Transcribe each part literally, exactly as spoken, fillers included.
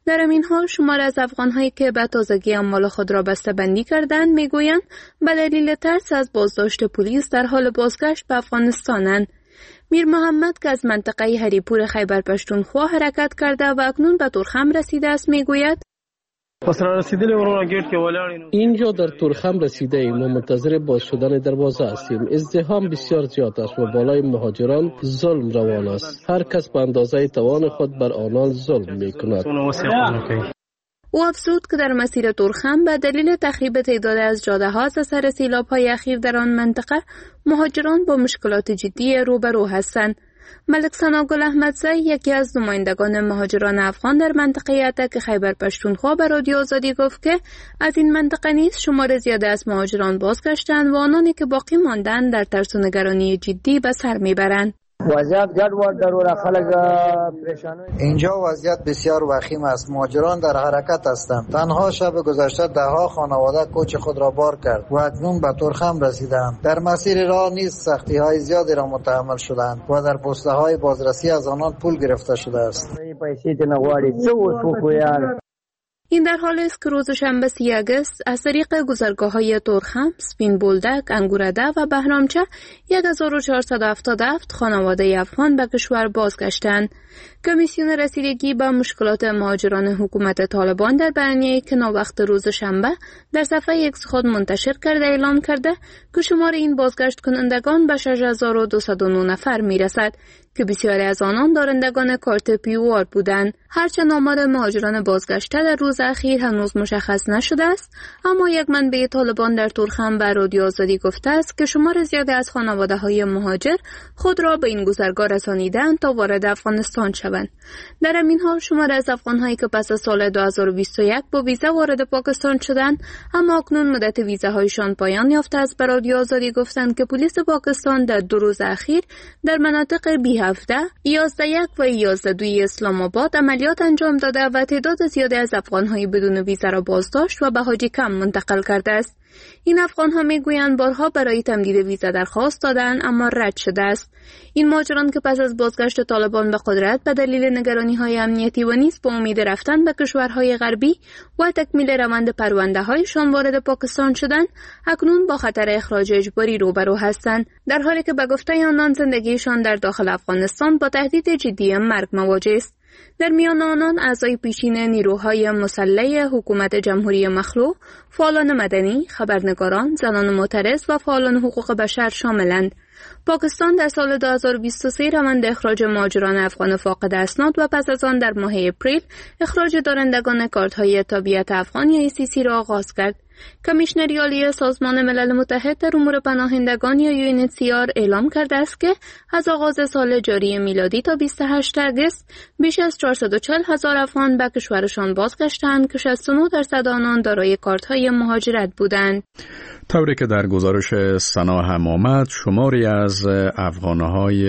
در همین حال شمار از افغان‌هایی که به تازگی اموال خود را بسته‌بندی کردند میگویند به دلیل ترس از بازداشت پلیس در حال بازگشت به افغانستانند. میر محمد که از منطقه هریپور خیبر پشتونخوا حرکت کرده و اکنون به تورخم رسیده است میگوید اینجا در تورخم رسیده ایم و منتظر باز شدن دروازه هستیم. ازدحام بسیار زیاد است و بالای مهاجران ظلم روان است. هر کس به اندازه توان خود بر آنان ظلم می کند. او افزود که در مسیر تورخم به دلیل تخریب تعداد از جاده ها از اثر سیلاب های اخیر در آن منطقه مهاجران با مشکلات جدی روبرو هستند. ملک ثناگل احمدزی یکی از نمایندگان مهاجران افغان در منطقه اتک خیبر پشتونخوا به رادیو آزادی گفت که از این منطقه نیز شمار زیاده از مهاجران بازگشتند و آنانی که باقی ماندند در ترس و نگرانی جدی به سر میبرند. وضعیت گډوډ دروره خلک پریشانه. اینجا وضعیت بسیار وخیم است. مهاجران در حرکت هستند. تنها شب گذشته ده ها خانواده کوچ خود را بار کرد و اکنون به تورخم رسیدند. در مسیر راه نیز سختی های زیادی را متحمل شدند و در پسته های بازرسی از آنان پول گرفته شده است. این در حالی است که روز شنبه سی اگست از طریق گذرگاه‌های تورخم، سپین بولدک، انگورده و بهرامچه هزار و چهارصد و هفتاد و هفت خانواده افغان به کشور بازگشتند. کمیسیون رسیدگی به مشکلات مهاجران حکومت طالبان در بیانیه‌ای که ناوقت روز شنبه در صفحه ایکس خود منتشر کرده اعلام کرده که شمار این بازگشت کنندگان به شش هزار و دویست و نه نفر میرسد که بسیاری از آنان دارندگان کارت پیوار بودند. هرچند آمار مهاجران بازگشته در روز اخیر هنوز مشخص نشده است، اما یک منبع طالبان در تورخم به رادیو آزادی گفته است که شمار زیادی از خانواده‌های مهاجر خود را به این گذرگاه رسانیدند تا وارد افغانستان شوند. در همین حال شمار از افغان‌هایی که پس از سال دو هزار و بیست و یک با ویزا وارد پاکستان شدند اما اکنون مدت ویزاهایشان پایان یافته است، به رادیو آزادی گفتند که پلیس پاکستان در دو روز اخیر در مناطق بی هفده، یازده یک و یازده دو اسلام آباد عملیات انجام داده و تعداد زیادی از افغان‌های بدون ویزا را بازداشت و به حاجی کم منتقل کرده است. این افغان‌ها میگویند بارها برای تمدید ویزا درخواست دادند اما رد شده است. این مهاجران که پس از بازگشت طالبان به قدرت به دلیل نگرانی‌های امنیتی و نیز با امید رفتن به کشورهای غربی و تکمیل روند پرونده‌هایشان وارد پاکستان شدند، اکنون با خطر اخراج اجباری روبرو هستند، در حالی که به گفته آنان زندگیشان در داخل افغانستان با تهدید جدی مرگ مواجه است. در میان آنان اعضای پیشین نیروهای مسلح حکومت جمهوری مخلوع، فعالان مدنی، خبرنگاران، زنان معترض و فعالان حقوق بشر شاملند. پاکستان در سال دو هزار و بیست و سه روند اخراج مهاجران افغان فاقد اسناد و پس از آن در ماه اپریل اخراج دارندگان کارت‌های تابعیت افغان یا ای سی سی را آغاز کرد. کمیشنری عالی سازمان ملل متحد در امور پناهندگان یا یو ان اچ سی آر اعلام کرده است که از آغاز سال جاری میلادی تا بیست و هشت اگست بیش از چهارصد و چهل هزار افغان به کشورشان بازگشتند که شصت و نه درصد آنان دارای کارت‌های مهاجرت بودند. طوری که در گزارش سنا هم آمد، شماری از افغان‌های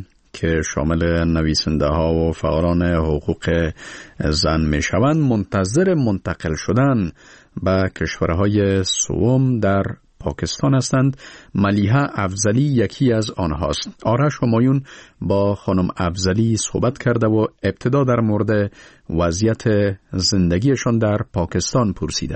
که شامل نویسنده ها و فعالان حقوق زن می شوند منتظر منتقل شدن به کشورهای سوم در پاکستان هستند. ملیحه افضلی یکی از آنهاست. آرش همایون با خانم افضلی صحبت کرده و ابتدا در مورد وضعیت زندگیشان در پاکستان پرسیده.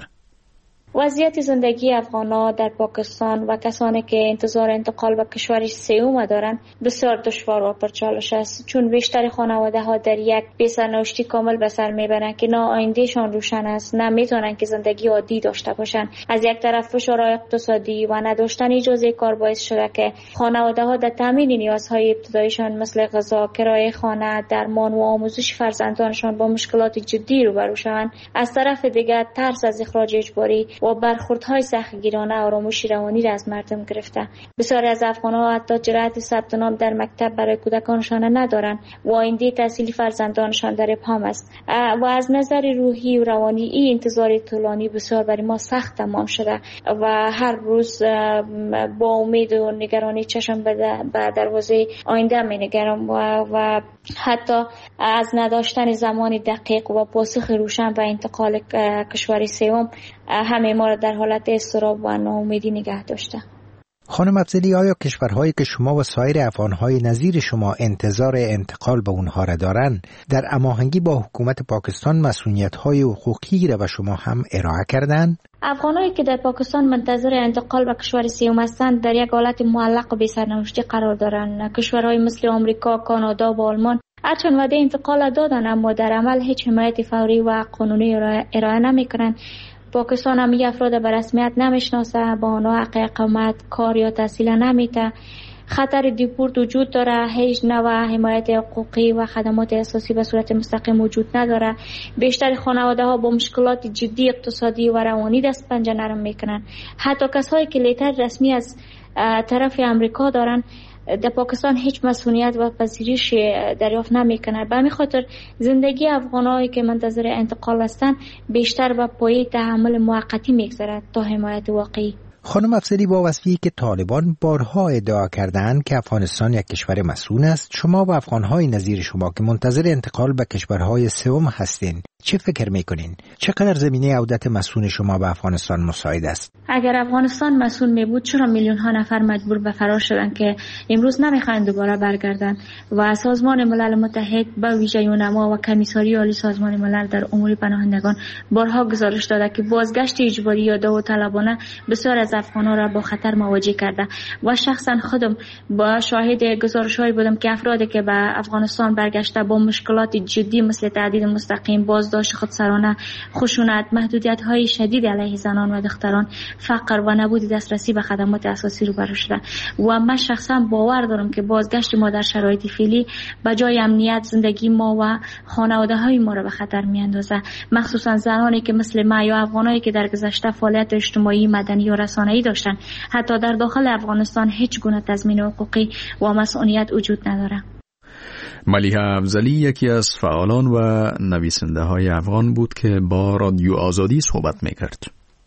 وضعیت زندگی افغان‌ها در پاکستان و کسانی که انتظار انتقال به کشور سوم دارند بسیار دشوار و پرچالش است، چون بیشتر خانواده‌ها در یک بی‌سرنوشتی کامل به سر میبرند که نه آیندهشان روشن است، نه میتونن که زندگی عادی داشته باشند. از یک طرف فشار اقتصادی و نداشتن اجازه کار باعث شده که خانواده‌ها در تامین نیازهای ابتداییشان مثل غذا، کرایه خانه، درمان و آموزش فرزندانشان با مشکلات جدی روبرو شوند. از طرف دیگر ترس از اخراج اجباری و برخوردهای سختگیرانه آرامش روانی را از مردم گرفته. بسیاری از افغان‌ها حتی جرأت ثبت نام در مکتب برای کودکانشان ندارند و آینده تحصیلی فرزندانشان در ابهام است. و از نظر روحی و روانی این انتظار طولانی بسیار برای ما سخت تمام شده و هر روز با امید و نگرانی چشم به دروازه آینده می‌نگرم و, و حتی از نداشتن زمان دقیق و پاسخ روشن و انتقال کشور سوم همه ما را در حالت اضطراب و ناامیدی نگه داشته. خانم افضلی، آیا کشورهایی که شما و سایر افغانهای نظیر شما انتظار انتقال به اونها را دارند در هماهنگی با حکومت پاکستان مسئولیت‌های حقوقی را به شما هم ارائه کردند؟ افغانایی که در پاکستان منتظر انتقال به کشور سوم هستند در یک حالت معلق و بی‌سرنوشتی قرار دارند. کشورهای مثل آمریکا، کانادا و آلمان هرچند وعده انتقال دادند اما در عمل هیچ حمایت فوری و قانونی ارائه نمی‌کنند. پاکستان هم این افراد به رسمیت نمیشناسه، با آنها حق اقامت، کار یا تحصیل نمیده. خطر دیپورت وجود داره، هیچ نوع حمایت حقوقی و خدمات اساسی به صورت مستقیم وجود نداره. بیشتر خانواده ها با مشکلات جدی اقتصادی و روانی دست پنجه نرم میکنن. حتی کسایی که لیتر رسمی از طرف امریکا دارن در پاکستان هیچ مسئولیت و پذیرش دریافت نمیکنه. به همین خاطر زندگی افغانایی که منتظر انتقال هستند بیشتر به پایه تحمل موقتی میگذرد تا حمایت واقعی. خانم افضلی، با وصفی که طالبان بارها ادعا کردند که افغانستان یک کشور مسئول است، شما و افغانهای نظیر شما که منتظر انتقال به کشورهای سوم هستین چه فکر میکنین؟ چقدر زمینه عودت مسئول شما به افغانستان مساعد است؟ اگر افغانستان مسئول می بود چرا میلیون ها نفر مجبور به فرار شدند که امروز نمیخواهند دوباره برگردند؟ و سازمان ملل متحد به ویژه یونما و کمیساری عالی سازمان ملل در امور پناهندگان بارها گزارش داده که بازگشت اجباری یا داوطلبانه بسیار از افغانان را با خطر مواجه کرده و شخصا خودم با شاهد گزارش‌هایی بودم که افرادی که به افغانستان برگشته با مشکلات جدی مثل تعدید مستقیم، بازداشت خودسرانه، خشونت، محدودیت‌های شدید علیه زنان و دختران، فقر و نبود دسترسی به خدمات اساسی روبرو شده و من شخصا باور دارم که بازگشت ما در شرایط فعلی به جای امنیت زندگی ما و خانواده‌های ما را به خطر می‌اندازه، مخصوصا زنانی که مثل ما یا افغانایی که در گذشته فعالیت اجتماعی، مدنی و رسانه‌ای داشتن. حتی در داخل افغانستان هیچ گونه تضمین حقوقی و مسئولیت وجود نداره. ملیحه افضلی یکی از فعالان و نویسنده های افغان بود که با رادیو آزادی صحبت میکرد.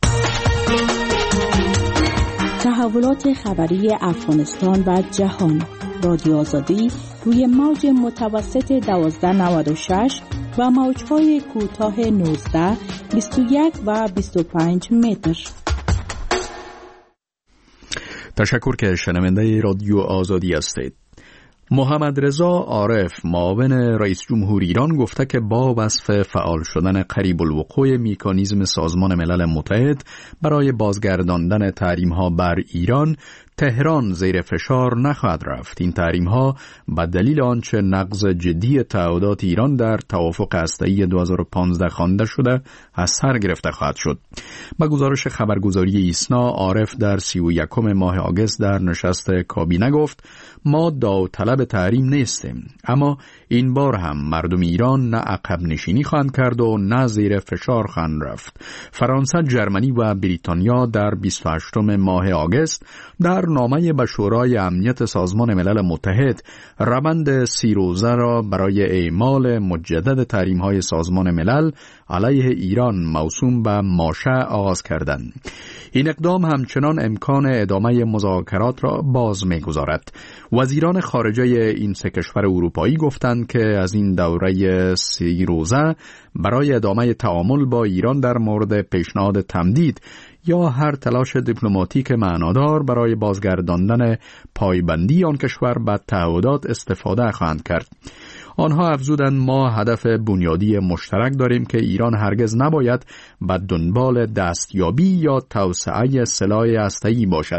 تحولات خبری افغانستان و جهان. رادیو آزادی روی موج متوسط دوازده نود و شش و موج‌های کوتاه نوزده، بیست و یک و بیست و پنج متر. تشکر که شنونده رادیو آزادی هستید. محمد رضا عارف معاون رئیس جمهور ایران گفته که با وصف فعال شدن قریب الوقوع مکانیزم سازمان ملل متحد برای بازگرداندن تحریم‌ها بر ایران، تهران زیر فشار نخواهد رفت. این تحریم‌ها به دلیل آنچه نقض جدی تعهدات ایران در توافق هسته‌ای دو هزار و پانزده خوانده شده از سر گرفته خواهد شد. با گزارش خبرگزاری ایسنا، عارف در سی و یکم ماه آگوست در نشست کابینه گفت ما داوطلب تحریم نیستیم، اما این بار هم مردم ایران نه عقب نشینی خواهند کرد و نه زیر فشار خواهند رفت. فرانسه، جرمنی و بریتانیا در بیست و هشتم ماه آگوست در نامه به شورای امنیت سازمان ملل متحد روند سی روزه را برای اعمال مجدد تحریم‌های سازمان ملل علیه ایران موسوم به ماشه آغاز کردند. این اقدام همچنان امکان ادامه مذاکرات را باز می‌گذارد. وزیران خارجه این سه کشور اروپایی گفتند که از این دوره سی روزه برای ادامه تعامل با ایران در مورد پیشنهاد تمدید یا هر تلاش دیپلماتیک معنادار برای بازگرداندن پایبندی آن کشور به تعهدات استفاده خواهند کرد. آنها افزودند ما هدف بنیادی مشترک داریم که ایران هرگز نباید به دنبال دستیابی یا توسعه سلاح هسته‌ای باشد.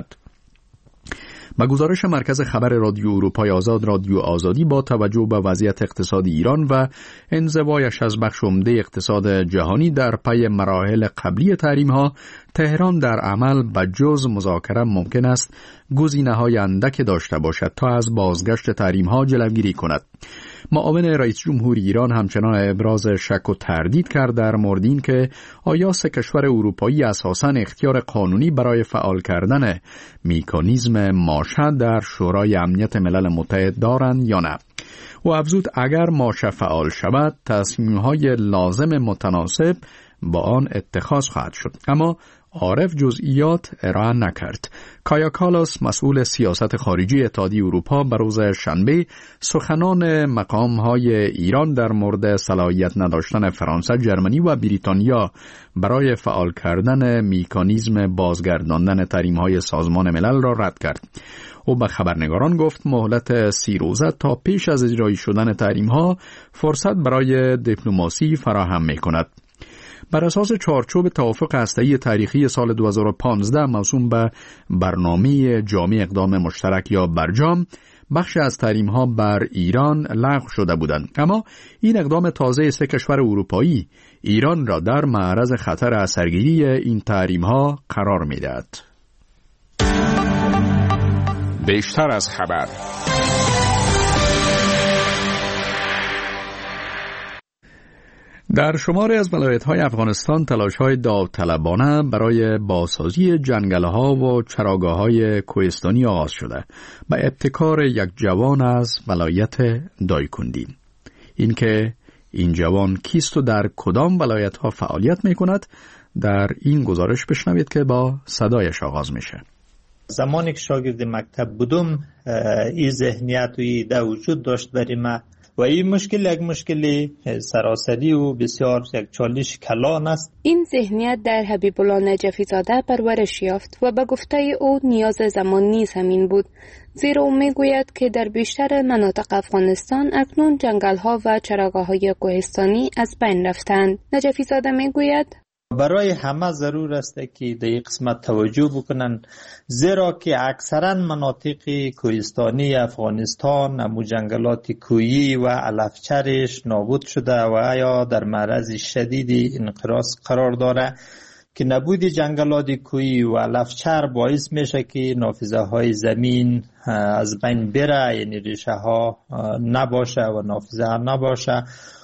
با گزارش مرکز خبر رادیو اروپای آزاد، رادیو آزادی با توجه به وضعیت اقتصادی ایران و انزوایش از بخش عمده اقتصاد جهانی در پی مراحل قبلی تحریم‌ها، تهران در عمل به جز مذاکره ممکن است گزینه‌های اندک داشته باشد تا از بازگشت تحریم‌ها جلوگیری کند. معاون رئیس جمهور ایران همچنان ابراز شک و تردید کرد در مورد این که آیا سه کشور اروپایی اساساً اختیار قانونی برای فعال کردن مکانیزم ماشه در شورای امنیت ملل متحد دارند یا نه. و افزود اگر ماشه فعال شود تصمیم‌های لازم متناسب با آن اتخاذ خواهد شد. اما عارف جزئیات ارائه نکرد. کایا کالاس مسئول سیاست خارجی اتحادیه اروپا به روز شنبه سخنان مقام‌های ایران در مورد صلاحیت نداشتن فرانسه، جرمنی و بریتانیا برای فعال کردن مکانیزم بازگرداندن تحریم‌های سازمان ملل را رد کرد. او به خبرنگاران گفت مهلت سی روزه تا پیش از اجرایی شدن تحریم‌ها فرصت برای دیپلماسی فراهم می‌کند. بر اساس چارچوب توافق هسته‌ای تاریخی سال دو هزار و پانزده موسوم به برنامه جامع اقدام مشترک یا برجام، بخش از تحریم‌ها بر ایران لغو شده بودند، اما این اقدام تازه سه کشور اروپایی ایران را در معرض خطر اثرگیری این تحریم‌ها قرار می‌دهد. بیشتر از خبر. در شماری از ولایت‌های افغانستان تلاش‌های داوطلبانه برای بازسازی جنگل‌ها و چراگاه‌های کوهستانی آغاز شده با ابتکار یک جوان از ولایت دایکندی. اینکه این جوان کیست و در کدام ولایت‌ها فعالیت می‌کند در این گزارش بشنوید که با صدایش آغاز میشه. زمانی که شاگرد مکتب بودم این ذهنیت و ایده وجود داشت برای من و این مشکل یک مشکل سراسری و بسیار یک چالش کلان است. این ذهنیت در حبیب الله نجفی زاده پرورش یافت و به گفته او نیاز زمان نیز همین بود، زیرا او میگوید که در بیشتر مناطق افغانستان اکنون جنگل‌ها و چراگاه‌های کوهستانی از بین رفتند. نجفی زاده میگوید برای همه ضرور است که در این قسمت توجه بکنن، زیرا که اکثرا مناطق کوهستانی افغانستان امو جنگلات کوهی و علفچرش نابود شده و یا در معرض شدید انقراض قرار داره که نبود جنگلات کوهی و علفچر باعث میشه که نافذه های زمین از بین بره، یعنی ریشه ها نباشه و نافذه نباشه،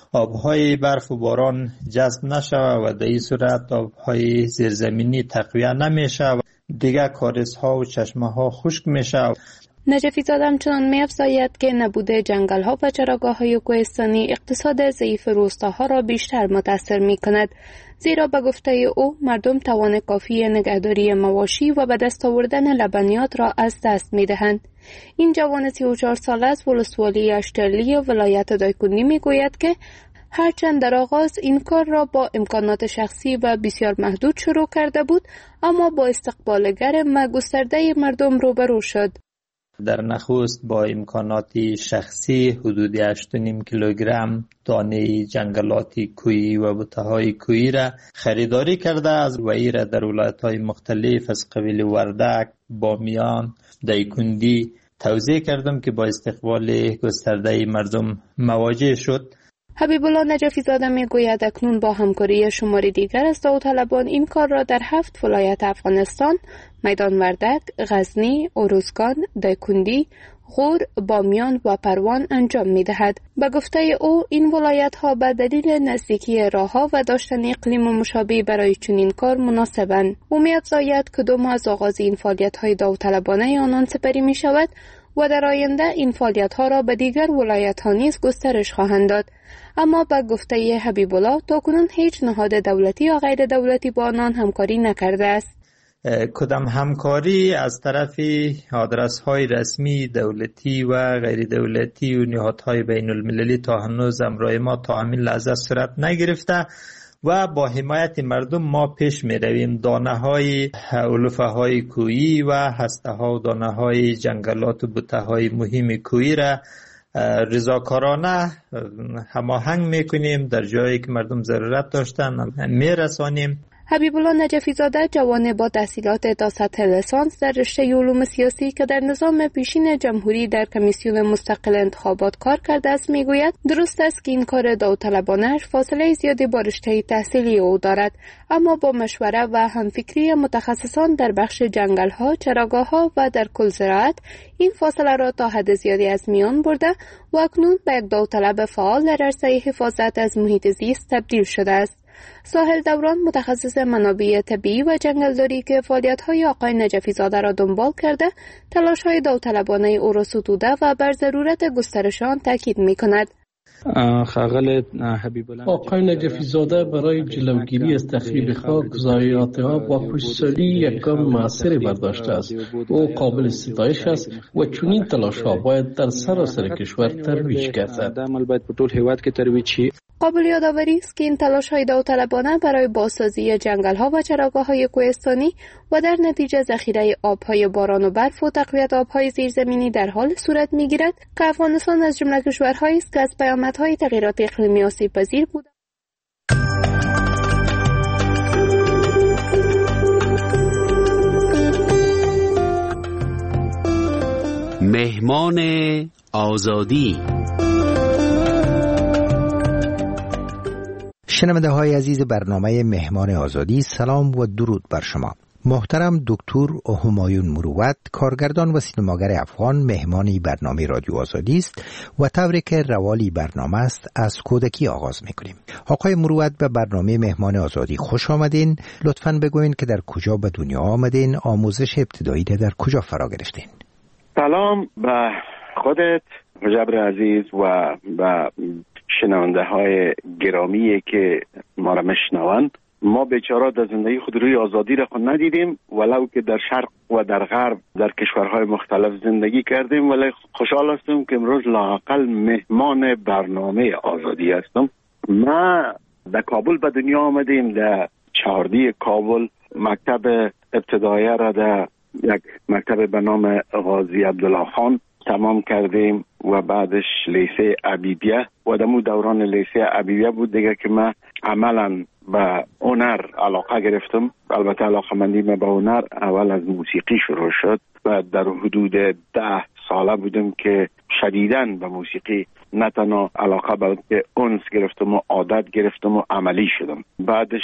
آبهای برف و باران جذب نشه و در این صورت آبهای زیرزمینی تقویه نمیشه و دیگه کارزها و چشمه ها خشک میشه. نجفی زاده همچنان می‌افزاید که نبود جنگل‌ها و چراگاه‌های کوهستانی اقتصاد ضعیف روستاها را بیشتر متاثر می‌کند، زیرا به گفته او مردم توان کافی نگهداری مواشی و به دست آوردن لبنیات را از دست می‌دهند. این جوان سی و چهار ساله از ولسوالی اشترلی ولایت دایکندی می‌گوید که هرچند در آغاز این کار را با امکانات شخصی و بسیار محدود شروع کرده بود، اما با استقبال گرم و گسترده مردم روبرو شد. در نخست با امکانات شخصی حدود هشت و نیم کیلوگرم دانه جنگلات کوهی و بوته‌های کوهی را خریداری کرده از و ای را در ولایت‌های مختلف از قبیل وردک، بامیان، دایکندی توزیع کردم که با استقبال گسترده مردم مواجه شد. حبیب الله نجفی زاده میگوید اکنون با همکاری شماری دیگر از داوطلبان این کار را در هفت ولایت افغانستان، میدان وردک، غزنی، اروزگان، دایکندی، غور، بامیان و پروان انجام می‌دهد. به گفته او این ولایت‌ها به دلیل نزدیکی راه‌ها و داشتن اقلیم مشابه برای چنین کار مناسبند. او می‌افزاید که دو ماه از آغاز این فعالیت‌های داوطلبانه آنان سپری می‌شود و در آینده این فعالیت‌ها را به دیگر ولایت‌ها نیز گسترش خواهند داد. اما به گفته حبیب الله تاکنون هیچ نهاد دولتی یا غیر دولتی با آنان همکاری نکرده است. کدام همکاری از طرف آدرس‌های رسمی دولتی و غیر دولتی و نهادهای بین المللی تا هنوز امرای ما تا همین لحظه صورت نگرفته و با حمایت مردم ما پیش می رویم. دانه های علوفه های کوهی و هسته ها و دانه های جنگلات و بوته های مهم کوهی را رضاکارانه هماهنگ می کنیم، در جایی که مردم ضرورت داشتن می رسانیم. حبیب الله نجفی زاده جوان با تحصیلات تا سطح لیسانس در رشته علوم سیاسی که در نظام پیشین جمهوری در کمیسیون مستقل انتخابات کار کرده است میگوید درست است که این کار داوطلبانه‌اش فاصله زیادی با رشته تحصیلی او دارد، اما با مشوره و همفکری متخصصان در بخش جنگل‌ها، چراگاه‌ها و در کل زراعت این فاصله را تا حد زیادی از میان برده و اکنون به یک داوطلب فعال در عرصه حفاظت از محیط زیست تبدیل شده است. ساحل دوران متخصص منابع طبیعی و جنگلداری که فعالیت‌های آقای نجفی زاده را دنبال کرده، تلاش‌های داوطلبانه او را ستوده و بر ضرورت گسترش آن تاکید می‌کند. آقای نجفی زاده برای جلوگیری از تخریب خاک، ضایعات آب و خوشسالی یک گام موثری برداشته است. او قابل ستایش است و چنین تلاش‌ها باید در سراسر کشور ترویج گردد. قابل یادآوری است که این تلاش‌های داوطلبانه برای بازسازی جنگل‌ها و چراگاه‌های کوهستانی و در نتیجه ذخیره آب‌های باران و برف و تقویت آب‌های زیرزمینی در حال صورت می‌گیرد که افغانستان از جمله کشورهایی است که از پیامدهای تغییرات اقلیمی آسیب‌پذیر بوده. مهمان آزادی. شنونده های عزیز برنامه مهمان آزادی، سلام و درود بر شما. محترم دکتر همایون مروت، کارگردان و سینماگر افغان، مهمانی برنامه رادیو آزادی است و طوری که روالی برنامه است از کودکی آغاز میکنیم. آقای مروت، به برنامه مهمان آزادی خوش آمدین. لطفاً بگوین که در کجا به دنیا آمدین، آموزش ابتدایی در کجا فرا گرفتین؟ سلام به خودت مجبر عزیز و به شنونده های گرامی که ما را میشنوند. ما بیچاره در زندگی خود روی آزادی را خود ندیدیم، ولو که در شرق و در غرب در کشورهای مختلف زندگی کردیم، ولی خوشحال هستم که امروز لااقل مهمان برنامه آزادی هستم. ما در کابل به دنیا آمدیم، در چهاردی کابل مکتب ابتدایی را در یک مکتب به نام غازی عبدالله خان تمام کردیم و بعدش لیسه عبیدیه و دمو دوران لیسه عبیدیه بود دیگه که من عملا به هنر علاقه گرفتم. البته علاقه مندی من به هنر اول از موسیقی شروع شد و در حدود ده ساله بودم که شدیداً به موسیقی نه تنها علاقه بلکه انس گرفتم و عادت گرفتم و عملی شدم. بعدش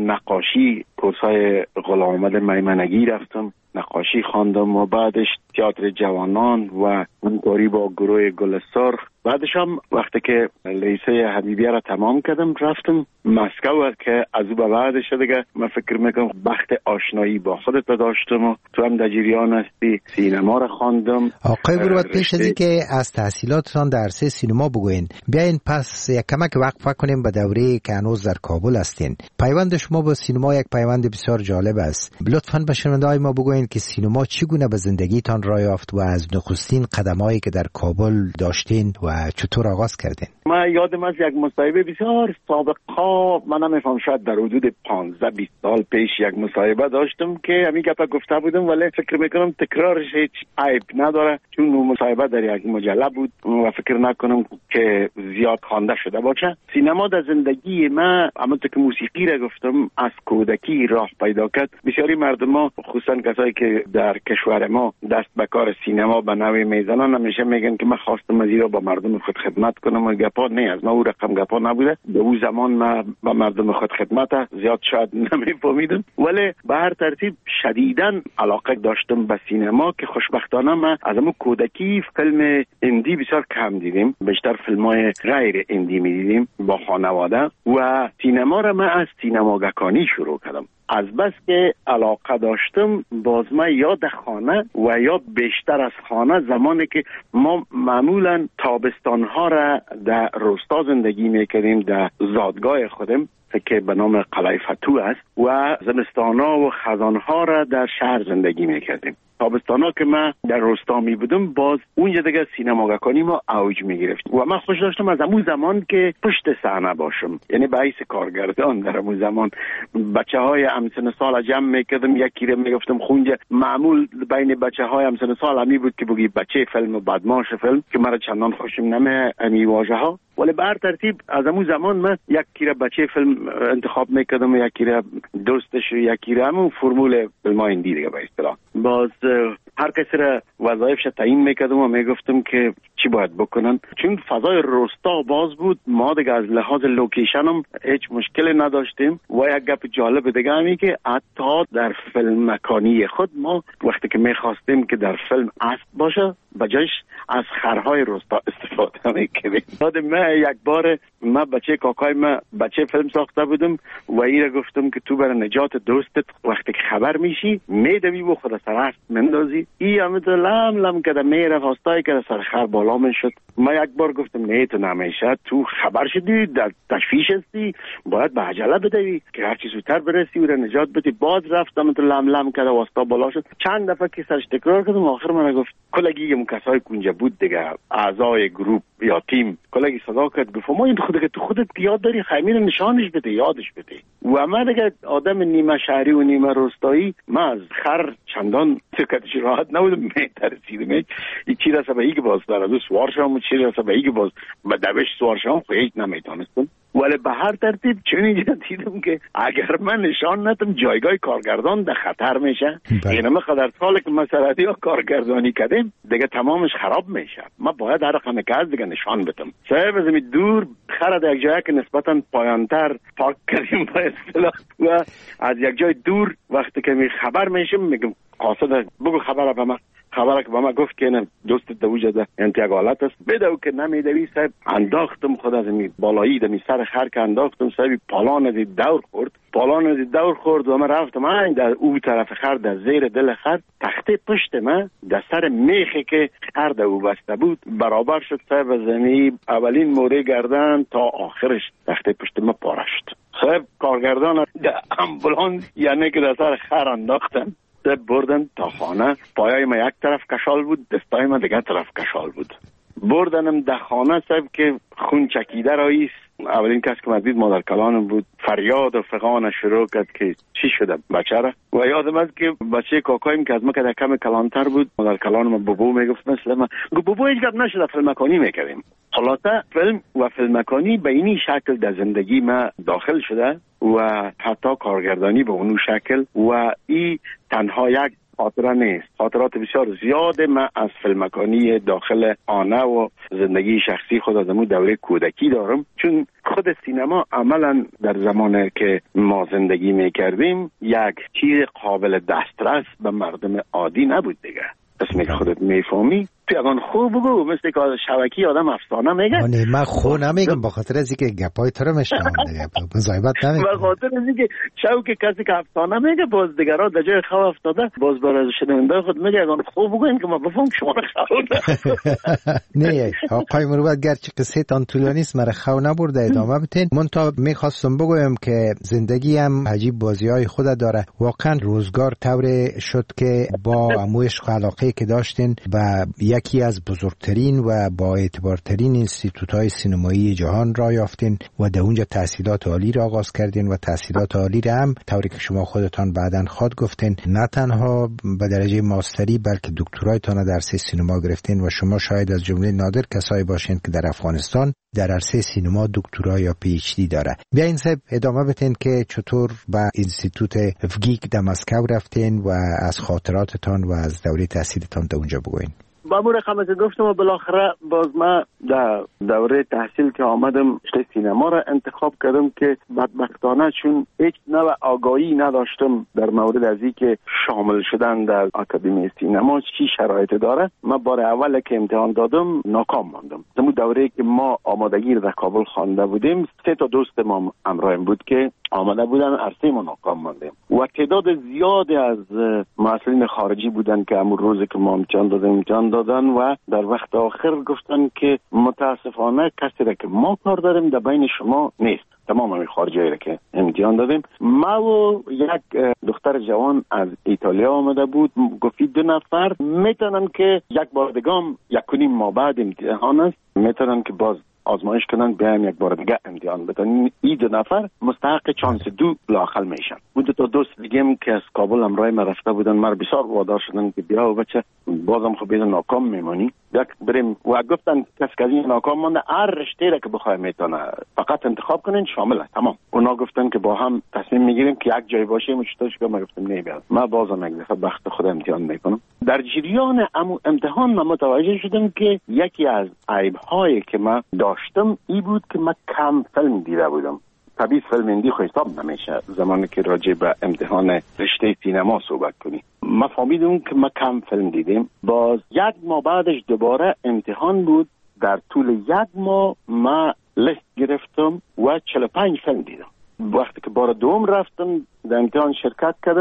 نقاشی، کورسای غلام احمد میمنگی رفتم، نقاشی خواندم و بعدش تئاتر جوانان و همکاری با گروه گل سرخ. بعدش هم وقتی که لیسه حبیبیه را تمام کردم رفتم مسکو که از او به بعدش دیگه من فکر میکنم بخت آشنایی با خودت داشتم و تو هم در جریان هستی. سینما را خواندم. آقای مروت، پیش از این که از تحصیلاتتان در عرصه سینما بگوین، بیاین پس یک کمک وقفه کنیم به دوره که هنوز در کابل هستین. پیوند شما با سینما یک پیوند بسیار جالب است. لطفاً به شنونده‌های ما بگوین که سینما چگونه به زندگیتان راه یافت و از نخستین قدمایی که در کابل داشتین و چطور آغاز کردین؟ من یادم از یک مصاحبه بسیار سابقا، من نمیفهم شاید در حدود پانزده بیست سال پیش یک مصاحبه داشتم که همین گپا گفته بودم، ولی فکر میکنم تکرارش هیچ عیب نداره چون اون مصاحبه در یک مجله بود و فکر نکنم که زیاد خوانده شده باشه. سینما در زندگی من همونطور که موسیقی را گفتم از کودکی راه پیدا کرد. بسیاری مردم، خصوصا کسایی که در کشور ما دست به کار سینما به نوعی میزنن، همیشه میگن که من خواستم از ایران با مردم خود خدمت کنم و گپا نه از ما او رقم گپا نبوده. به اون زمان من با مردم خود خدمت زیاد شاید نمیفهمیدم، ولی به هر ترتیب شدیداً علاقه داشتم به سینما که خوشبختانه من از همون کودکی فیلم اندی بسیار کم دیدیم، بیشتر فیلم‌های غیر اندی می‌دیدیم با خانواده و سینما را من از سینماگکانی شروع کردم. از بس که علاقه داشتم باز ما یا در خانه و یا بیشتر از خانه، زمانی که ما معمولا تابستانها را در روستا زندگی میکردیم در زادگاه خودم که به نام قلعه فتوح است و زمستانها و خزانها را در شهر زندگی میکردیم. تابستانا که من در روستا می بودم باز اونجا دیگه سینماگکانی ما اوج می گرفت و من خوش داشتم از همون زمان که پشت صحنه باشم، یعنی به حیث کارگردان در همون زمان بچه های همسن سال جمع میکردم، یکی رو میگفتم خونجا. معمول بین بچه های همسن سال همی بود که بگی بچه فیلم و بدماش فیلم که مرا چندان خوشم نمی امی واژه ها، ولی به هر ترتیب از همون زمان من یکی رو بچه فیلم انتخاب میکردم و یکی رو دوستش و یکی رو همون فرمول فیلم های اندی دیگه به اصطلاح. باز هر کسی را وظایفش تعیین میکردم و میگفتم که چی باید بکنن، چون فضای روستا باز بود. ما دیگه از لحاظ لوکیشن هم هیچ مشکلی نداشتیم و یک گپ جالب دیگه همی که حتی در فیلم مکانی خود ما وقتی که میخواستیم که در فیلم اسب باشه بجایش از خرهای روستا استفاده میکردیم. یادم من یک بار من بچه کاکای من بچه فیلم ساخته بودم و ایره گفتم که تو برای نجات دوستت وقتی که خبر میشی میدوی و خود سر اسب مندازی نداری. ای همه لم لم کده میره فاستای کده سر خر بالا میشد. ما یک بار گفتم نه تو نمیشه، تو خبر شدی در تشویش هستی، باید به عجله بدوی که هر چی زودتر برسی و نجات بدی. باز رفتم تو لم لم کده واستا بالا شد. چند دفعه که سرش تکرار کردم، آخر من گفت کلگی اون کسای کنجا بود دیگه، اعضای گروپ یا تیم، کلگی صدا کرد گفت ما این خودت تو خودت یاد داری خیمین نشانش بده، یادش بده. و من دیگه آدم نیمه شهری و نیمه روستایی، من از خر چندان سکتش راحت نبودم، میترسیدم این چی رسه به ایگه باز دارد سوار شام و چی رسه به ایگه باز به دوش سوار شام خیلی نمیتونستم. ولی به هر ترتیب چون اینجا دیدم که اگر من نشان ندم جایگاه کارگردان در خطر میشه. این همه قدر ساله که مسئله یا کارگردانی کردیم دیگه تمامش خراب میشه. ما باید هر رقم که از دیگه نشان بدم. صاحب از این دور خرد یک جایی که نسبتا پایانتر پارک کردیم با اصطلاح و از یک جای دور وقتی که می خبر میشم میگم قاصد بگو خبر به من. خبره که با ما گفت که نه دوست دوجه ده انتقالات است بدو که نمیدوی صاحب. انداختم خود از می بالایی دمی سر خر که انداختم صاحب پالان از دور خورد پالان از دور خورد و من رفتم این در او طرف خر در زیر دل خر تخته پشت من در سر میخی که خر در او بسته بود برابر شد صاحب. زمین اولین موره گردن تا آخرش تخته پشت من پاره شد صاحب. کارگردان در امبولانس یعنی که در سر خر انداختن بردن تا خانه. پایای ما یک طرف کشال بود، دستای ما دیگه طرف کشال بود. بردنم در خانه صاحب که خون چکیده راییست. اولین کس که مدید مادر کلانم بود. فریاد و فغان شروع کرد که چی شده بچه را. و یادم است که بچه کاکایم که از ما که در کم کلانتر بود مادر کلانم بابو میگفت مثل ما گفت بابو هیچ گپ نشده فیلمکانی میکردیم. حالاتا فیلم و فیلمکانی به اینی شکل در زندگی ما داخل شده و حتی کارگردانی به اونو شکل و ای تنها یک خاطره نیست. خاطرات بسیار زیاد من از فیلمکانی داخل آنه و زندگی شخصی خود از امو دوره کودکی دارم، چون خود سینما عملا در زمانی که ما زندگی میکردیم یک چیز قابل دسترس به مردم عادی نبود دیگه. اسمی که خودت میفهمی تو اگان خوب بگو مثل که شبکی آدم افسانه میگه. آنه من خو نمیگم با خاطر از اینکه گپای تو رو میشنم دیگه مزایبت نمیگم. با خاطر از اینکه شو که کسی که افسانه میگه باز دیگرها در جای خو افتاده باز برای شنونده خود میگه اگان خوب بگو این که ما بفهم شما رو خو نه آقای مروت گرچه قصه تان طولانی است مرا خو نبرده ادامه بتین. من تا میخواستم بگویم که زندگی هم عجیب بازی های خود داره. واقعا روزگار طور شد که با عشق و علاقه که داشتین و یکی از بزرگترین و با اعتبارترین انستیتوت‌های سینمایی جهان را یافتین و در اونجا تحصیلات عالی را آغاز کردین و تحصیلات عالی را هم طوری که شما خودتان بعداً خود گفتین نه تنها به درجه ماستری بلکه دکترایتان در عرصه سینما گرفتین و شما شاید از جمله نادر کسایی باشین که در افغانستان در عرصه سینما دکترا یا پی اچ دی داره. بیاین صاحب ادامه بدین که چطور به انستیتوت افگیک در مسکو رفتین و از خاطراتتان و از دوره تحصیلتان در اونجا بگوین. با مور خمه که گفتم و بالاخره باز ما در دوره تحصیل که آمدم رشته سینما را انتخاب کردم که بدبختانه چون هیچ نوع آگاهی نداشتم در مورد از این که شامل شدن در آکادمی سینما چی شرایط داره. ما بار اول که امتحان دادم ناکام ماندم. در دوره که ما آمادگی در کابل خوانده بودیم سه تا دوست ما همراهیم بود که آمده بودن عرصه ما ناکام ماندیم و تعداد زیادی از مسئولین خارجی بودن که امروز روزی که ما امتحان دادیم امتحان دادن و در وقت آخر گفتن که متاسفانه کسی را که ما کار داریم در بین شما نیست. تمام همین خارجی را که امتحان دادیم. ما و یک دختر جوان از ایتالیا آمده بود گفت دو نفر میتونن که یک بار دیگه یک کنیم ما بعد امتحان است میتونن که باز آزمایش کنن بیایم یک بار دیگه امتحان بدن. این دو نفر مستحق چانس دو لااقل میشن. بود تا دوست دیگه که از کابل همراه ما رفته بودن مر بسیار وادار شدن که بیا و بچه بازم خب بیدن ناکام میمانی یک بریم و گفتن کس که این ناکام مانده هر رشته را که بخواه میتونه فقط انتخاب کنین شامل است تمام. اونا گفتن که با هم تصمیم میگیریم که یک جای باشیم و چطورش که ما گفتم نه بیاد ما بازم یک دفعه بخت خود امتحان میکنم. در جریان امو امتحان من متوجه شدم که یکی از عیب‌هایی که ما داشتم ای بود که من کم فیلم دیده بودم. طبیعی فیلم هندی خو حساب نمیشه زمانی که راجع به امتحان رشته سینما صحبت کنی. ما فهمیدم که ما کم فیلم دیدیم. باز یک ماه بعدش دوباره امتحان بود. در طول یک ماه ما لیست گرفتم و چهل و پنج فیلم دیدم. وقتی که بار دوم رفتم در امتحان شرکت کردم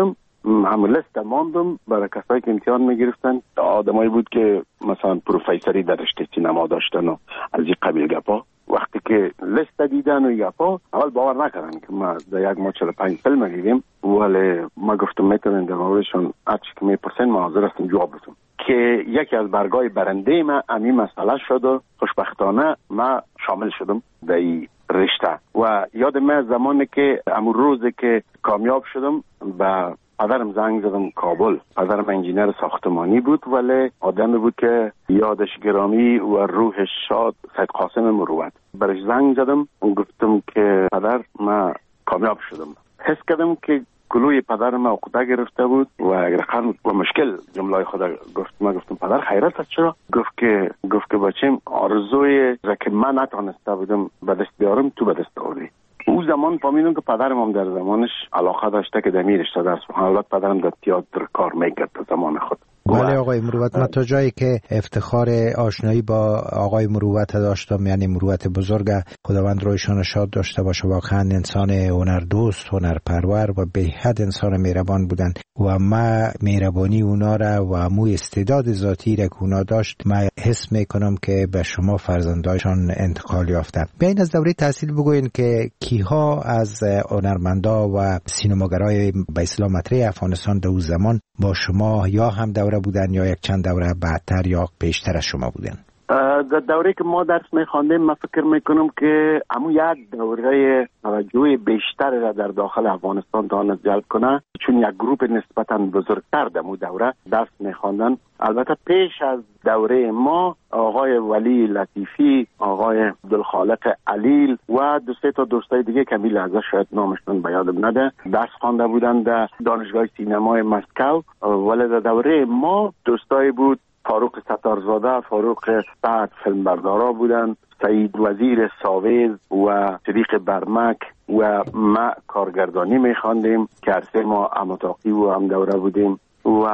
همون لیست ماندم برای کسایی که امتحان میگرفتن. آدمایی بود که مثلا پروفیسوری در رشته سینما داشتن و از این قبیل گپا. وقتی که لیست دیدن و گپا اول باور نکردن که ما در یک ما چهل و پنج فیلم دیدیم، ولی ما گفتم میتونن در موردشون هرچی که میپرسن ما حاضر هستم جواب بدم. که یکی از برگای برنده ما همین مسئله شد و خوشبختانه ما شامل شدم در این رشته. و یاد من زمانی که امون روزی که کامیاب شدم به پدرم زنگ زدم کابل. پدرم انجینر ساختمانی بود ولی آدمی بود که یادش گرامی و روحش شاد، سید قاسم مروت. برش زنگ زدم و گفتم که پدر ما کامیاب شدم. حس کردم که گلوی پدر ما عقده گرفته بود و رقم و مشکل جمله خود گفت. ما گفتم پدر خیرت است چرا؟ گفت که گفت که بچم آرزوی را که من نتونسته بودم به دست بیارم تو به دست آوردی. او زمان فهمیدم که پدرم هم در زمانش علاقه داشته که در رشته درس بخونه. البته پدرم در تئاتر کار میکرد در زمان خود. بله آقای مروت، من تا جایی که افتخار آشنایی با آقای مروت داشتم، یعنی مروت بزرگ، خداوند رویشان شاد داشته باشه، واقعا انسان هنردوست، هنرپرور و به حد انسان مهربان بودن و ما مهربانی اونا را و مو استعداد ذاتی را که اونا داشت ما حس میکنم که به شما فرزندایشان انتقال یافته. بیاین از دوره تحصیل بگوین که کیها از هنرمندا و سینماگرای به اصطلاح مطرح افغانستان در اون زمان با شما یا هم دوره بودن یا یک چند دوره بعدتر یا بیشتر از شما بودن؟ در دوره که ما درس میخواندیم من فکر میکنم که همون یک دوره توجه بیشتر را در داخل افغانستان تواند جلب کنه، چون یک گروپ نسبتا بزرگتر در اون دوره درس میخواندن. البته پیش از دوره ما آقای ولی لطیفی، آقای عبدالخالق علیل و دو سه تا دوستای دیگه که میل ازش شاید نامشون به یادم نده درس خوانده بودن در دانشگاه سینمای مسکو. ولی در دوره ما دوستای بود فاروق ستارزاده، فاروق سعد فیلمبردارا بودن، سعید وزیر ساویز و صدیق برمک و ما کارگردانی میخواندیم که هر ما اماتاقی و هم دوره بودیم و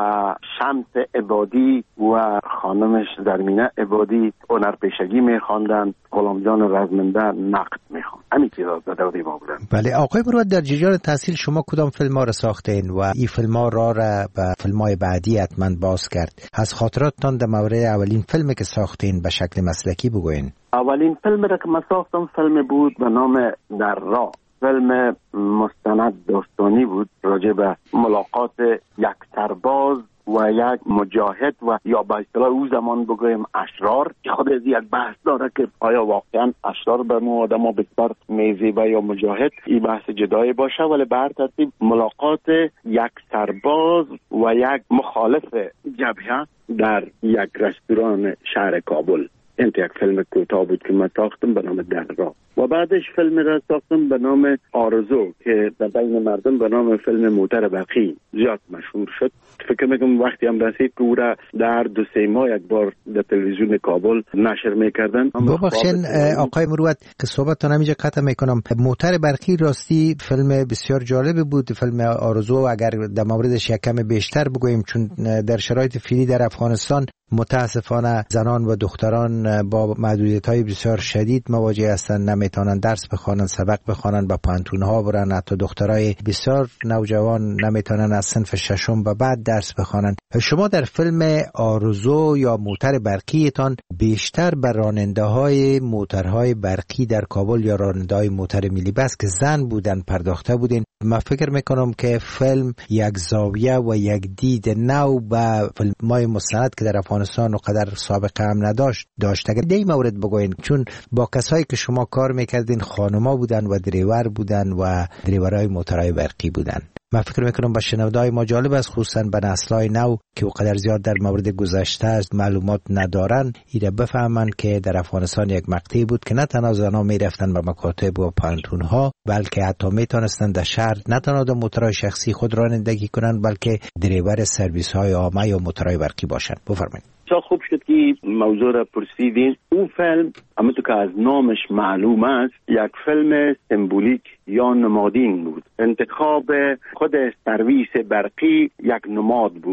شمس عبادی و خانمش زرمینه عبادی هنرپیشگی میخواندن، غلام جان رزمنده نقد میخواند. همین چیزا در دوره ما بودن. بله آقای مروت، در جریان تحصیل شما کدام فیلم ها را ساختین و این فیلم ها را را به فیلم های بعدی حتما باز کرد؟ از خاطراتتان در مورد اولین فیلمی که ساختین به شکل مسلکی بگوین. اولین فیلم را که من ساختم فیلم بود به نام در راه. فیلم مستند داستانی بود راجع به ملاقات یک سرباز و یک مجاهد و یا به اصطلاح او زمان بگویم اشرار، که خود از یک بحث داره که آیا واقعا اشرار به ما آدم ها بسیار میزیبه یا مجاهد، این بحث جدایی باشه. ولی بر ترتیب ملاقات یک سرباز و یک مخالف جبهه در یک رستوران شهر کابل. این یک فیلم کوتاه بود که من ساختم به نام در راه و بعدش فیلم را ساختم به نام آرزو که در بین مردم به نام فیلم موتر برقی زیاد مشهور شد. فکر میکنم وقتی هم رسید که او را در دو سه ماه یک بار در تلویزیون کابل نشر میکردن. ببخشید آقای مروت که صحبتتان همینجا قطع میکنم. موتر برقی راستی فیلم بسیار جالب بود. فیلم آرزو اگر در موردش یک کم بیشتر بگوییم، چون در شرایط فعلی در افغانستان متاسفانه زنان و دختران با محدودیت‌های بسیار شدید مواجه هستند، نمیتونن درس بخوانن، سبق بخوانن، با پانتون‌ها برن. حتی دخترای بسیار نوجوان نمیتونن از صنف ششم و بعد درس بخوانن. شما در فیلم آرزو یا موتر برقیتان بیشتر بر راننده‌های موترهای برقی در کابل یا راننده‌های موتر ملی بس که زن بودن پرداخته بودین. من فکر میکنم که فیلم یک زاویه و یک دید نو به فیلم‌های مستند که در افغانستان و قدر سابقه هم نداشت داشت. اگر دی مورد بگوین، چون با کسایی که شما کار میکردین خانوما بودن و دریور بودن و دریورای موترهای برقی بودن. من فکر میکنم با شنونده‌های ما جالب است، خصوصا به نسل‌های نو که قدر زیاد در مورد گذشته از معلومات ندارن، ایره بفهمن که در افغانستان یک مقطعی بود که نه تنها زنان میرفتن به مکاتب و پانتون‌ها، بلکه حتی میتونستن در شهر نه تنها در موترهای شخصی خود رانندگی کنن، بلکه دریور سرویس‌های عامه یا موترهای برقی باشن. بفرمایید. چه خوب شد که موضوع را پرسیدین. اون فیلم همونطور که از نامش معلوم است یک فیلم سمبولیک یا نمادین بود. انتخاب خود سرویس برقی یک نماد بود.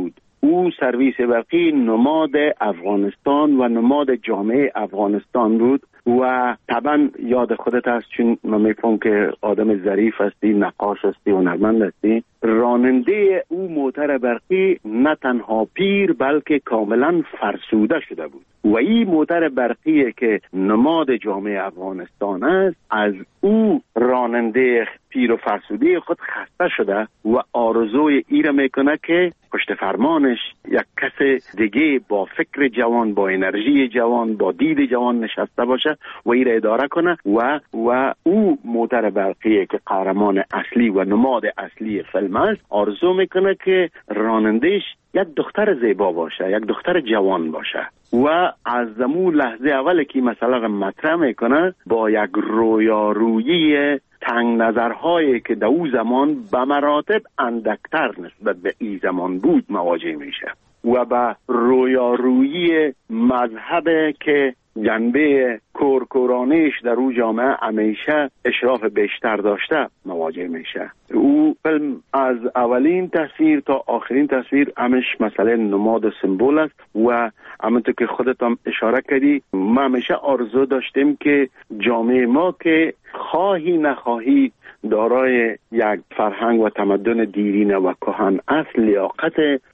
او سرویس برقی نماد افغانستان و نماد جامعه افغانستان بود و طبعا یاد خودت هست، چون من میفهم که آدم ظریف هستی، نقاش هستی، هنرمند هستی. راننده او موتر برقی نه تنها پیر بلکه کاملا فرسوده شده بود و این موتر برقی که نماد جامعه افغانستان است، از او راننده پیر و فرسوده خود خسته شده و آرزوی ای را میکنه که پشت فرمانش یک کس دیگه با فکر جوان، با انرژی جوان، با دید جوان نشسته باشه و ای را اداره کنه و و او موتر برقی که قهرمان اصلی و نماد اصلی فیلم است، آرزو میکنه که رانندهش یک دختر زیبا باشه، یک دختر جوان باشه و از زمون لحظه اول که مثلا مطرح میکنه با یک رویارویی تنگ نظرهایی که در او زمان به مراتب اندکتر نسبت به این زمان بود مواجه میشه و به رویارویی مذهب که جنبه کورکورانیش در او جامعه همیشه اشراف بیشتر داشته مواجه میشه. او فیلم از اولین تصویر تا آخرین تصویر همش مسئله نماد سمبول است و همونطور که خودت هم اشاره کردی، ما همیشه آرزو داشتیم که جامعه ما که خواهی نخواهی دارای یک فرهنگ و تمدن دیرینه و کهن اصل، لیاقت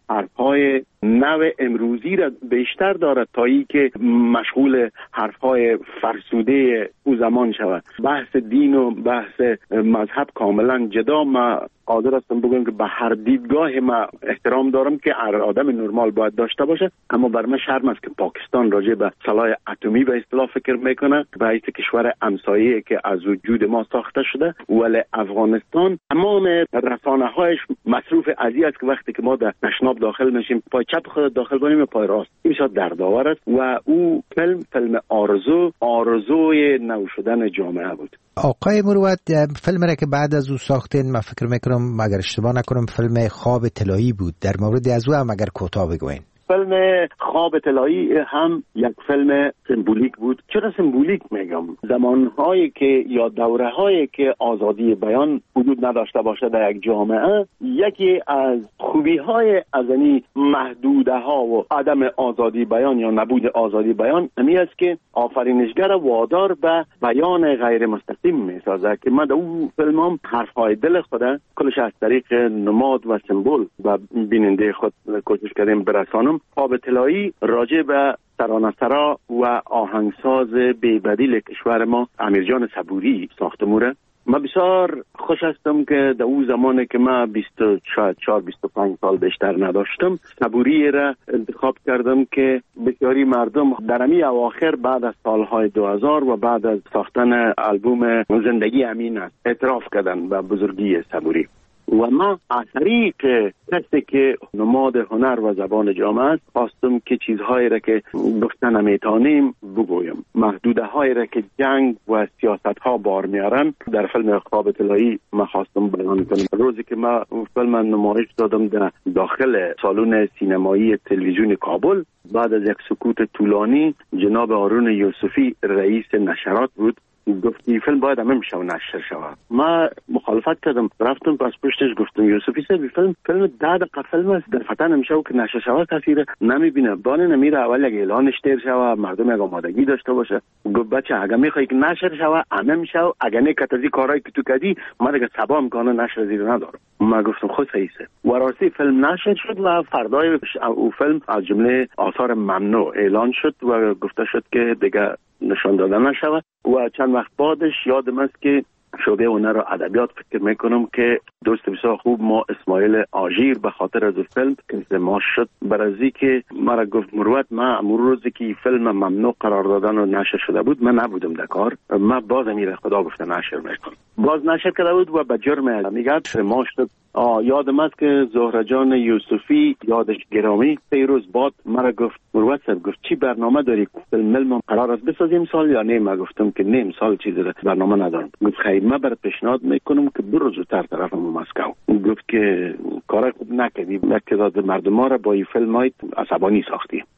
حرفهای نو امروزی را بیشتر دارد تا ای که مشغول حرفهای فرسوده او زمان شود. بحث دین و بحث مذهب کاملا جدا. ما قادر هستم بگم که به هر دیدگاه ما احترام دارم که هر آدم نرمال باید داشته باشه، اما بر من شرم است که پاکستان راجع به سلاح اتمی به اصطلاح فکر میکنه به حیث کشور همسایه که از وجود ما ساخته شده، ولی افغانستان تمام رسانه‌هایش مصروف ازی است که وقتی که ما در تشناب داخل میشیم پای چپ خود داخل کنیم یا پای راست. این بسیار دردآور است و او فیلم فیلم آرزو آرزوی نو شدن جامعه بود. آقای مروت، فیلم را که بعد از او ساختین، من فکر میکنم اگر اشتباه نکنم فیلم خواب طلایی بود، در مورد از او هم اگر کوتاه بگوین. فیلم خواب طلایی هم یک فیلم سمبولیک بود. چرا سمبولیک میگم؟ زمانهایی که یا دوره‌هایی که آزادی بیان وجود نداشته باشه در یک جامعه، یکی از خوبی‌های از این محدوده‌ها و عدم آزادی بیان یا نبود آزادی بیان همین است که آفرینشگر وادار به بیان غیر مستقیم میسازه که من در اون فیلمام حرف‌های دل خودم کلش از طریق نماد و سمبول و بیننده خود کوشش کردیم برسانم. خواب طلایی راجع به ترانه‌سرا و آهنگساز بی‌بدیل کشور ما امیرجان صبوری ساخته موره. من بسیار خوش هستم که در اون زمانی که من بیست شاید چهار بیست و پنج سال بیشتر نداشتم، صبوری را انتخاب کردم که بسیاری مردم در امی اواخر بعد از سالهای دو هزار و بعد از ساختن آلبوم زندگی امین است اعتراف کردن به بزرگی صبوری و ما از طریق کسی که نماد هنر و زبان جامعه است خواستم که چیزهایی را که گفتن نمیتونیم بگویم، محدوده هایی را که جنگ و سیاست ها بار میارن در فیلم خواب طلایی ما خواستم بیان کنم. روزی که ما فیلم نمایش دادم در داخل سالن سینمایی تلویزیون کابل، بعد از یک سکوت طولانی جناب هارون یوسفی رئیس نشرات بود گفت این فیلم باید همه میشه و نشر شود. ما مخالفت کردم، رفتم پس پشتش گفتم یوسفی صاحب فیلم فیلم ده دقیقه فیلم است، در فتن نمیشه و که نشر شود کسی را نمیبینه، بانه نمیره اول یک اعلانش تیر شود مردم یک آمادگی داشته باشه. گفت بچه اگه میخوای که نشر شود همه میشه و اگه نه کتازی کارهایی که تو کردی ما دیگه سبا میکنه نشر زیر ندارم. ما گفتم خود صحیحه و راستی فیلم نشر شد و فردای او فیلم از جمله آثار ممنوع اعلان شد و گفته شد که دیگه نشان دادن نشود و چند وقت بعدش یادم است که شعبه هنر و ادبیات فکر میکنم که دوست بسیار خوب ما اسماعیل آژیر به خاطر از فیلم که ما شد برازی که مرا گفت مروت ما امور روزی که فیلم ممنوع قرار دادن و نشر شده بود من نبودم در کار، ما باز امیر خدا گفته نشر میکنم، باز نشر کرده بود و به جرم میگد ما شد. یادم است که زهره جان یوسفی یادش گرامی سه روز بعد مرا گفت مروت صاحب گفت چی برنامه داری فیلم ملم قرار است بسازیم سال یا نه؟ من گفتم که نه امسال چیزی برنامه ندارم. گفت خیر من برات پیشنهاد میکنم که برو زودتر طرف مسکو. گفت که کار خوب نکردی، یک تعداد مردم ها را با این فیلم های عصبانی ساختی.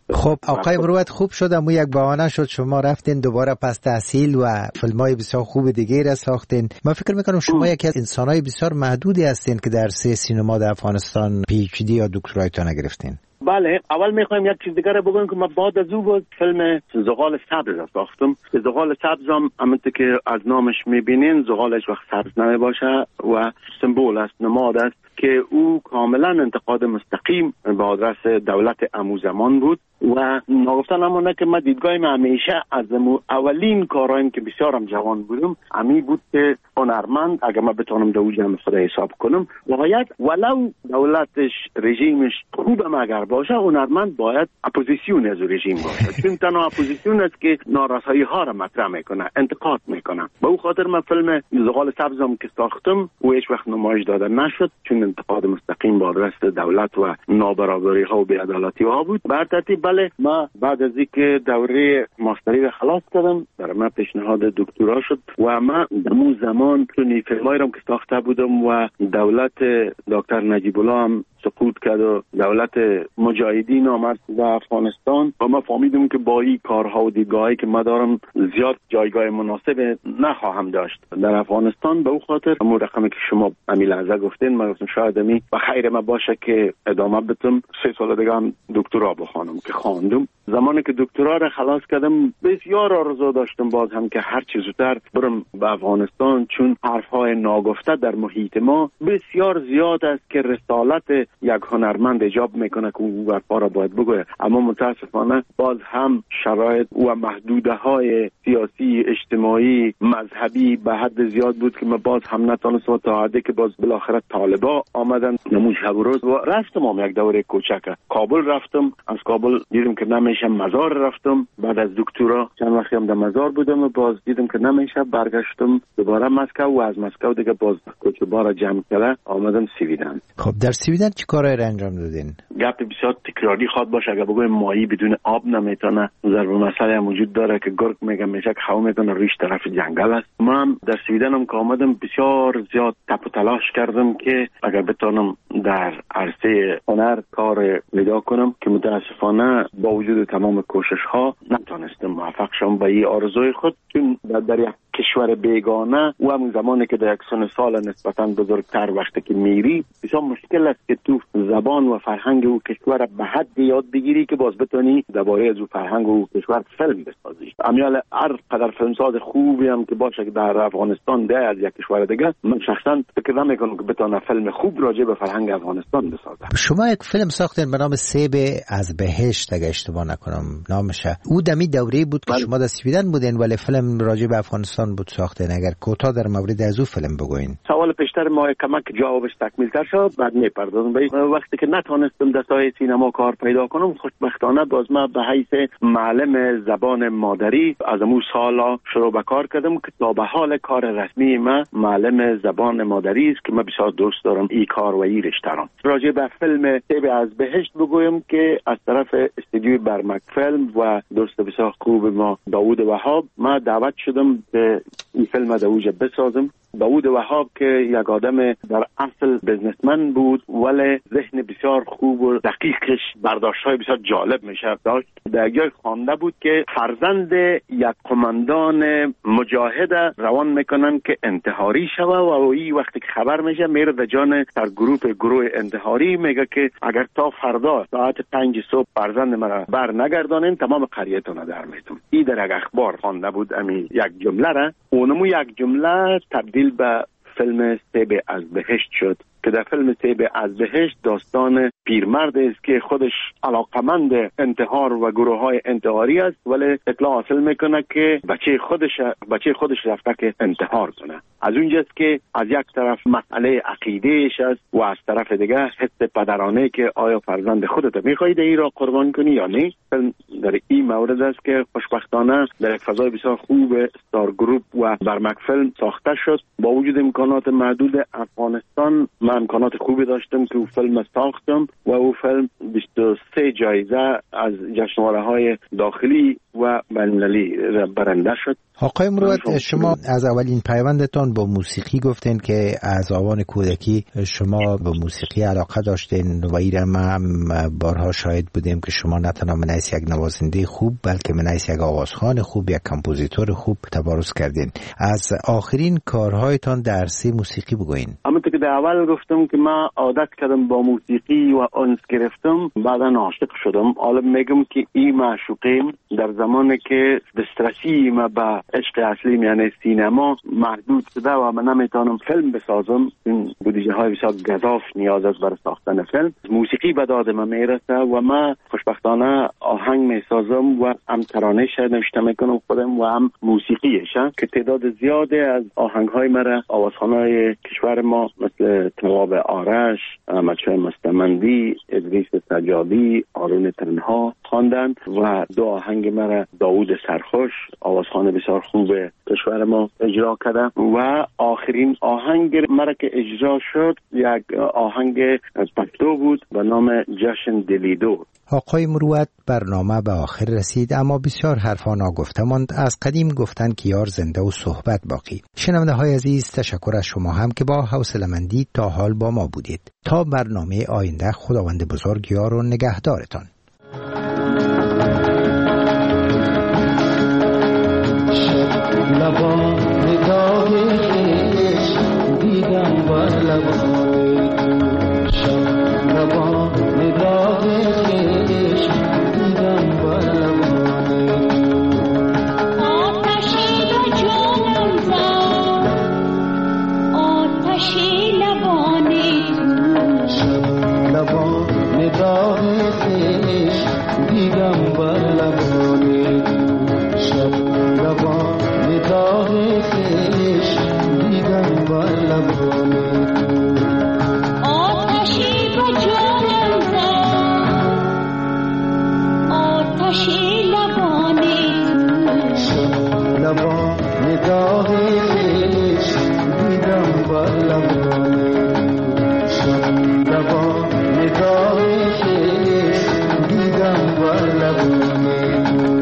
خب آقای مروت خوب شد، اما یک بهانه شد شما رفتین دوباره پس تحصیل و فیلم‌های بسیار خوب دیگه را ساختین. من فکر میکنم شما یکی از انسان‌های بسیار محدودی هستین که در سه سینما در افغانستان پی اچ دی یا دکترایتون گرفتین. بله، اول میخوایم یک چیز دیگه رو بگم که من بعد از او فیلم زغال سبز را ساختم. زغال سبز هم همونطور که از نامش میبینین زغالش وقت سبز نمیباشه و سمبول است، نماد است که او کاملا انتقاد مستقیم به آدرس دولت امو زمان بود و ناگفتن همونه که من دیدگاهیم همیشه از اولین کارهایم که بسیارم جوان بودم امی بود که هنرمند اگر من بتونم در جمع خدا حساب کنم باید ولو دولتش رژیمش خوبم اگر باشه هنرمند باید اپوزیسیون از رژیم باشه، چون تنها اپوزیسیون است که نارسایی ها را مطرح میکنه، انتقاد میکنه. به او خاطر من فیلم زغال سبزم که ساختم و هیچ وقت نمایش داده نشد چون انتقاد مستقیم با آدرس دولت و نابرابری ها و بی‌عدالتی ها بود. بر ترتیب بله، ما بعد از اینکه دوره ماستری را خلاص کردم در من پیشنهاد دکترا شد و ما در زمان چون فیلمایی را که ساخته بودم و دولت دکتر نجیب الله هم سقوط کرد و دولت مجاهدین آمد در افغانستان و ما فهمیدم که با این کارها و دیدگاهی که ما دارم زیاد جایگاه مناسب نخواهم داشت در افغانستان. به او خاطر همون رقمی که شما امی لحظه گفتین ما گفتم شاید امی و خیر ما باشه که ادامه بدم، سه سال دیگه هم دکترا بخوانم که خواندم. زمانی که دکترا را خلاص کردم بسیار آرزو داشتم باز هم که هر چه زودتر برم به افغانستان، چون حرفهای ناگفته در محیط ما بسیار زیاد است که رسالت یک هنرمند ایجاب میکنه که او برپا را باید بگوید، اما متاسفانه باز هم شرایط و محدوده های سیاسی اجتماعی مذهبی به حد زیاد بود که ما باز هم نتونستم تا حدی که باز بالاخره طالبا آمدن نمون شب روز و رفتم هم یک دوره کوچک کابل رفتم. از کابل دیدم که نمیشه، مزار رفتم. بعد از دکترا چند وقتی هم در مزار بودم و باز دیدم که نمیشه، برگشتم دوباره مسکو و از مسکو دیگه باز کوچبارا جمع کرده آمدم سویدن. خب در سویدن چی کارایی را انجام دادین؟ گپ بسیار تکراری خواد باشه، اگه بگویم ماهی بدون آب نمیتونه. ضرب مسئله هم وجود داره که گرگ میگه میشه که هوا میکنه ریش طرف جنگل است. من در سویدن هم که آمدم بسیار زیاد تپ و تلاش کردم که اگر بتونم در عرصه هنر کار پیدا کنم که متاسفانه با وجود تمام کوشش ها نتونستم موفق شم به این آرزوی خود، چون در یک کشور بیگانه و همون زمانی که در یک سن سال نسبتاً بزرگتر وقتی که میری بسیار مشکل است که تو زبان و فرهنگ و کشور به حد یاد بگیری که باز بتونی درباره از او فرهنگ و کشور فیلم بسازی. امیال هر قدر فیلمساز خوبی هم که باشه که در افغانستان ده از یک کشور دیگه، من شخصا فکر نمیکنم که بتونه فیلم خوب راجع به فرهنگ افغانستان بسازه. شما یک فیلم ساختین به نام سیب از بهشت اگه اشتباه نکنم نامشه. او دمی دوره بود که بل... شما در سویدن بودین ولی فیلم راجع به افغانستان بود ساختین. اگر کوتاه در مورد از او فیلم بگوین. سوال پیشتر ما کمک جوابش تکمیل تر شد بعد میپردازم. وقتی که نتونستم در ساحه سینما کار پیدا کنم خوشبختانه باز ما به حیث معلم زبان مادری از امو سالا شروع به کار کردم که تا به حال کار رسمی ما معلم زبان مادری است که من بسیار دوست دارم این کار و این رشته را. راجع به فیلم سیب از بهشت بگویم که از طرف استودیوی برمک فیلم و دوست بسیار خوب ما داوود وهاب ما دعوت شدم به این فیلم در اوج بسازم. داوود وهاب که یک آدم در اصل بزنسمن بود ولی ذهن بسیار خوب و دقیقش برداشت‌های بسیار جالب میشه داشت. در جای خوانده بود که فرزند یک قماندان مجاهد روان میکنن که انتحاری شوه و این وقتی که خبر میشه میره در جان در گروه گروه انتحاری میگه که اگر تا فردا ساعت پنج صبح فرزند مرا بر نگردانین تمام قریه‌تون رو در میتون. این در یک اخبار خوانده بود امی یک جمله را اونمو یک جمله تبدیل به فیلم سیب از بهشت شد که در فیلم سیب از بهشت داستان پیرمرد است که خودش علاقمند انتحار و گروه های انتحاری است ولی اطلاع حاصل میکنه که بچه خودش بچه خودش رفته که انتحار کنه. از اونجاست که از یک طرف مسئله عقیدهش است و از طرف دیگه حس پدرانه که آیا فرزند خودت میخوای این را قربان کنی یا نه. فیلم در این مورد است که خوشبختانه در یک فضای بسیار خوب استار گروپ و برمک فیلم ساخته شد. با وجود امکانات محدود افغانستان من امکانات خوبی داشتم که او فیلم ساختم و او فیلم بیست و سه جایزه از جشنواره‌های داخلی و بین‌المللی برنده شد. آقای مروت، شما از اولین پیوندتان با موسیقی گفتین که از آوان کودکی شما به موسیقی علاقه داشتین و ایرم هم بارها شاهد بودیم که شما نه تنها منیس یک نوازنده خوب بلکه منیس یک آوازخوان خوب، یک کمپوزیتور خوب تبارز کردین. از آخرین کارهایتان در سه موسیقی بگوین. همونطور که در اول گفتم که من عادت کردم با موسیقی و انس گرفتم، بعدا عاشق شدم. حالا میگم که این معشوقیم در زمانی که دسترسی ما به عشق اصلی یعنی سینما محدود شده و من نمیتونم فیلم بسازم، این بودجه های بسیار گزاف نیاز است برای ساختن فیلم. موسیقی به داد من میرسه و من خوشبختانه آهنگ میسازم و هم ترانه شاید نوشته میکنم خودم و هم موسیقیش که تعداد زیاده از آهنگ های مرا آوازخوانای کشور ما مثل تواب آرش، احمدشاه مستمندی، ادریس سجادی، آرون تنها خواندند و دو آهنگ مرا داوود سرخوش آوازخوان بسیار خوب کشور ما اجرا کرده و آخرین آهنگ مرا که اجرا شد یک آهنگ پشتو بود به نام جشن دلیدو. آقای مروت، برنامه به آخر رسید اما بسیار حرفا ناگفته ماند. از قدیم گفتن که یار زنده و صحبت باقی. شنونده های عزیز، تشکر از شما هم که با حوصله‌مندی تا حال با ما بودید. تا برنامه آینده، خداوند بزرگ یار و نگهدارتان. لبا نگاه خیش دیدم بر لبای تو، شب لبا نگاه خیش دیدم بر لبای تو. آتشی به جانم زد، آتشی لبان تو، شب لبا نگاه خیش دیدم بر لبای تو، شب لبا نگاه خیش دیدم بر لبان تو. آتشی به جانم زد، آتشی لبان تو، شب لبا نگاه خیش دیدم بر لبان تو، شب لبا نگاه خیش دیدم بر لبان تو.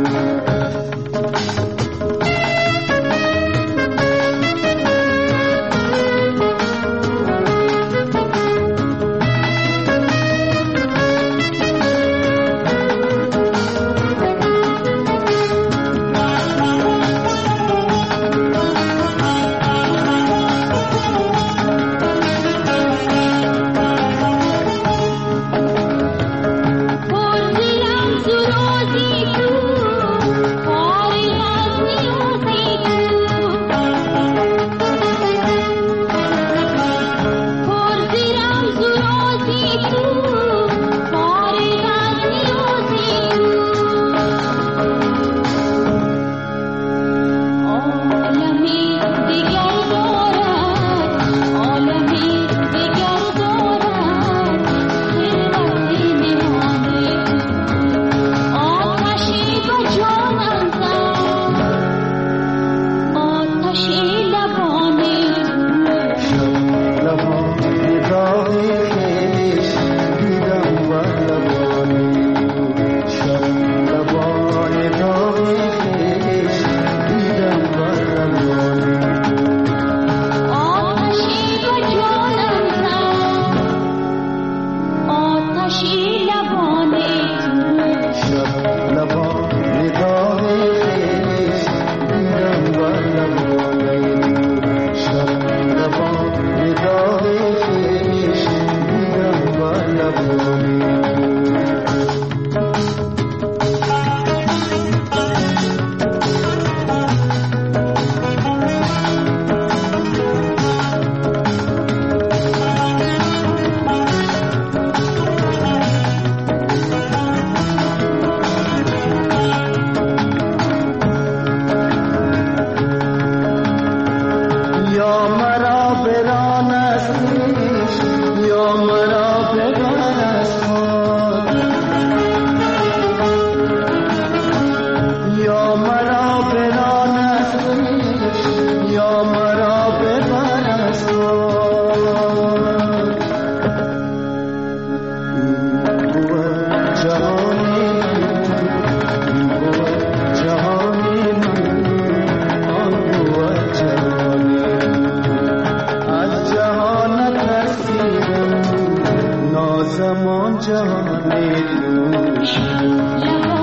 زمان جهان دوش